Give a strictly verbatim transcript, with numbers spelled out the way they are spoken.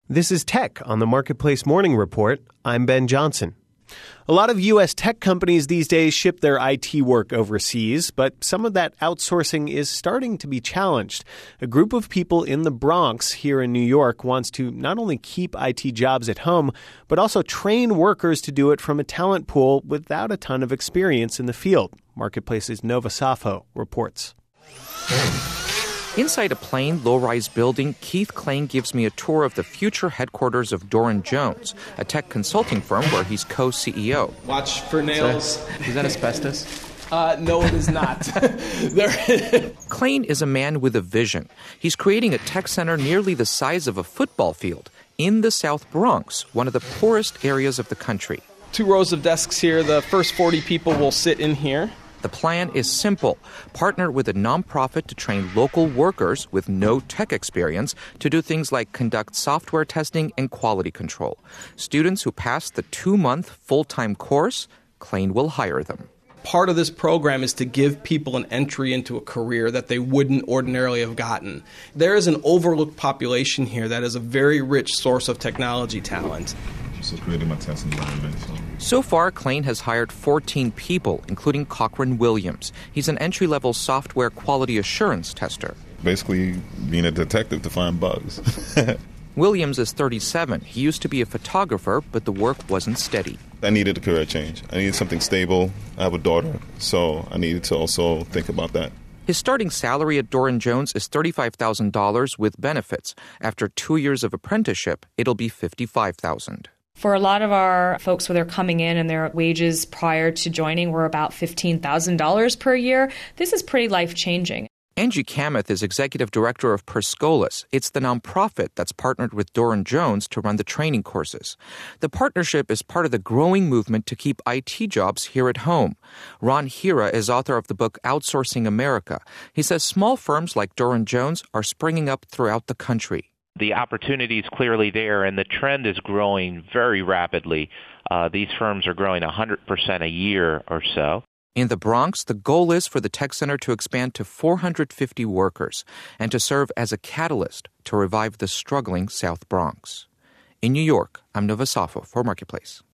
This is Tech on the Marketplace Morning Report. I'm Ben Johnson. A lot of U S tech companies these days ship their I T work overseas, but some of that outsourcing is starting to be challenged. A group of people in the Bronx here in New York wants to not only keep I T jobs at home, but also train workers to do it from a talent pool without a ton of experience in the field. Marketplace's Nova Safo reports. Inside a plain, low-rise building, Keith Klain gives me a tour of the future headquarters of Doran Jones, a tech consulting firm where he's co-C E O. Watch for nails. Is that, is that asbestos? Uh, no, it is not. there Klain is a man with a vision. He's creating a tech center nearly the size of a football field in the South Bronx, one of the poorest areas of the country. Two rows of desks here. The first forty people will sit in here. The plan is simple. Partner with a nonprofit to train local workers with no tech experience to do things like conduct software testing and quality control. Students who pass the two-month full-time course, Klain will hire them. Part of this program is to give people an entry into a career that they wouldn't ordinarily have gotten. There is an overlooked population here that is a very rich source of technology talent. So creating my test environment. So. so far, Klain has hired fourteen people, including Cochran Williams. He's an entry-level software quality assurance tester. Basically, being a detective to find bugs. Williams is thirty-seven. He used to be a photographer, but the work wasn't steady. I needed a career change. I needed something stable. I have a daughter, so I needed to also think about that. His starting salary at Doran Jones is thirty-five thousand dollars with benefits. After two years of apprenticeship, it'll be fifty-five thousand dollars. For a lot of our folks, when they're coming in and their wages prior to joining were about fifteen thousand dollars per year, this is pretty life-changing. Angie Kamath is executive director of Perscolas. It's the nonprofit that's partnered with Doran Jones to run the training courses. The partnership is part of the growing movement to keep I T jobs here at home. Ron Hira is author of the book Outsourcing America. He says small firms like Doran Jones are springing up throughout the country. The opportunity is clearly there, and the trend is growing very rapidly. Uh, these firms are growing one hundred percent a year or so. In the Bronx, the goal is for the tech center to expand to four hundred fifty workers and to serve as a catalyst to revive the struggling South Bronx. In New York, I'm Nova Safo for Marketplace.